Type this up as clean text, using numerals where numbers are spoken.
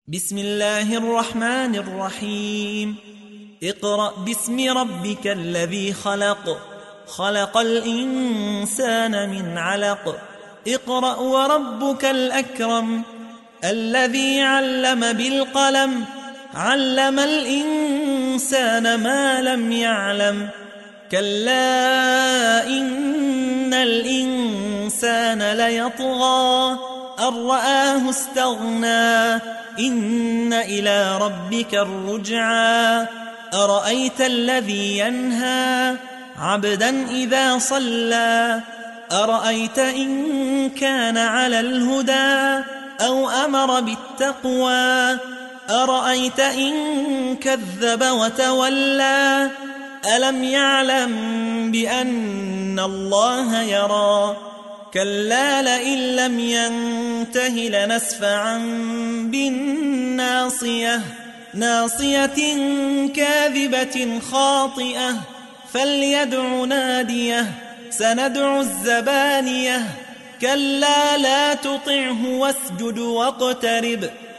بسم الله الرحمن الرحيم. اقرأ باسم ربك الذي خلق، خلق الإنسان من علق. اقرأ وربك الأكرم الذي علم بالقلم، علم الإنسان ما لم يعلم. كلا إن الإنسان ليطغى أن رآه استغنى، إن إلى ربك الرجعى. أرأيت الذي ينهى عبدا إذا صلى، أرأيت إن كان على الهدى أو أمر بالتقوى، أرأيت إن كذب وتولى. ألم يعلم بأن الله يرى؟ كلا لئن لم ينته لنسفعا بالناصية، ناصية كاذبة خاطئة. فليدع ناديه، سندع الزبانية. كلا لا تطعه واسجد واقترب.